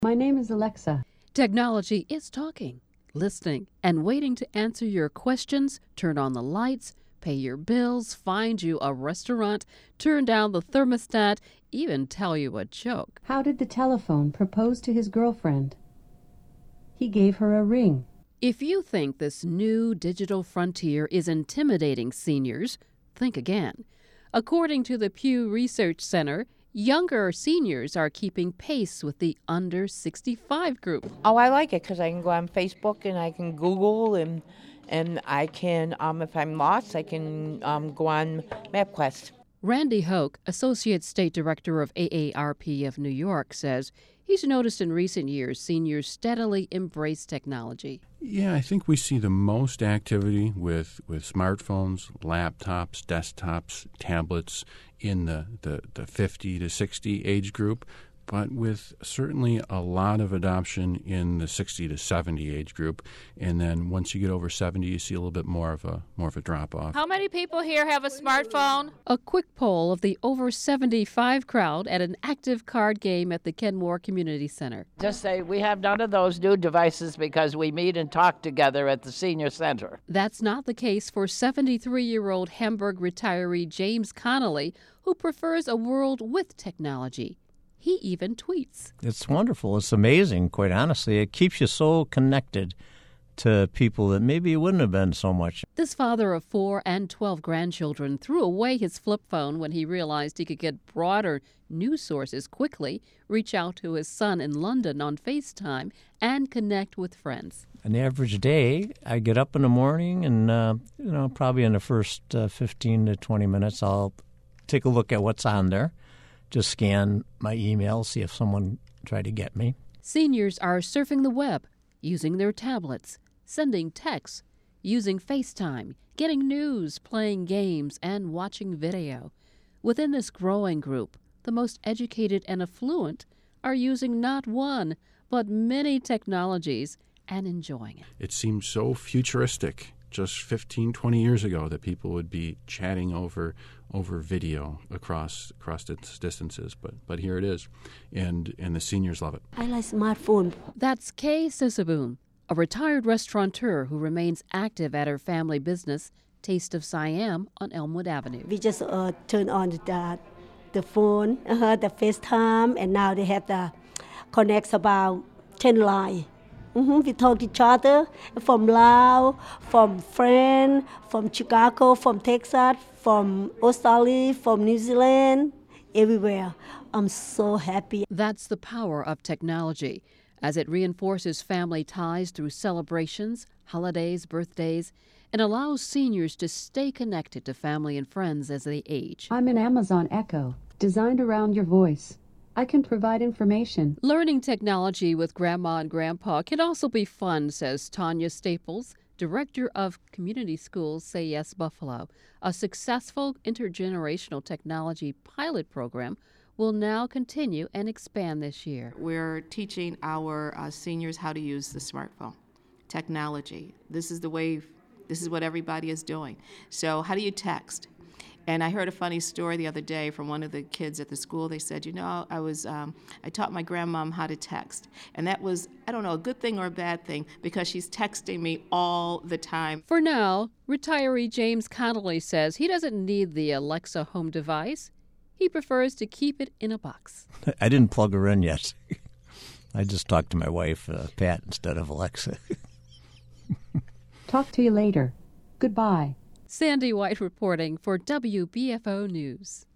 My name is Alexa. Technology is talking, listening, and waiting to answer your questions, turn on the lights, pay your bills, find you a restaurant, turn down the thermostat, even tell you a joke. How did the telephone propose to his girlfriend? He gave her a ring. If you think this new digital frontier is intimidating seniors, think again. According to the Pew Research Center, younger seniors are keeping pace with the under 65 group. Oh, I like it because I can go on Facebook and I can Google and I can, if I'm lost, I can go on MapQuest. Randy Hoke, Associate State Director of AARP of New York, says he's noticed in recent years seniors steadily embrace technology. Yeah, I think we see the most activity with smartphones, laptops, desktops, tablets in the 50 to 60 age group, but with certainly a lot of adoption in the 60 to 70 age group. And then once you get over 70, you see a little bit more of a drop-off. How many people here have a smartphone? A quick poll of the over 75 crowd at an active card game at the Kenmore Community Center. Just say we have none of those new devices because we meet and talk together at the senior center. That's not the case for 73-year-old Hamburg retiree James Connolly, who prefers a world with technology. He even tweets. It's wonderful. It's amazing, quite honestly. It keeps you so connected to people that maybe you wouldn't have been so much. This father of 4 and 12 grandchildren threw away his flip phone when he realized he could get broader news sources quickly, reach out to his son in London on FaceTime, and connect with friends. An average day, I get up in the morning and, probably in the first 15 to 20 minutes, I'll take a look at what's on there. Just scan my email, see if someone tried to get me. Seniors are surfing the web, using their tablets, sending texts, using FaceTime, getting news, playing games, and watching video. Within this growing group, the most educated and affluent are using not one, but many technologies and enjoying it. It seemed so futuristic just 15, 20 years ago that people would be chatting over video across distances, but here it is, and the seniors love it. I like smartphone. That's Kay Sisaboom, a retired restaurateur who remains active at her family business, Taste of Siam, on Elmwood Avenue. We just turn on the phone, the FaceTime, and now they have the connects about 10 lines. We talk to each other from Laos, from France, from Chicago, from Texas, from Australia, from New Zealand, everywhere. I'm so happy. That's the power of technology, as it reinforces family ties through celebrations, holidays, birthdays, and allows seniors to stay connected to family and friends as they age. I'm an Amazon Echo, designed around your voice. I can provide information. Learning technology with Grandma and Grandpa can also be fun, says Tanya Staples, Director of Community Schools Say Yes Buffalo. A successful intergenerational technology pilot program will now continue and expand this year. We're teaching our seniors how to use the smartphone technology. This is the wave. This is what everybody is doing. So how do you text? And I heard a funny story the other day from one of the kids at the school. They said, I taught my grandmom how to text. And that was, I don't know, a good thing or a bad thing, because she's texting me all the time. For now, retiree James Connolly says he doesn't need the Alexa home device. He prefers to keep it in a box. I didn't plug her in yet. I just talked to my wife, Pat, instead of Alexa. Talk to you later. Goodbye. Sandy White reporting for WBFO News.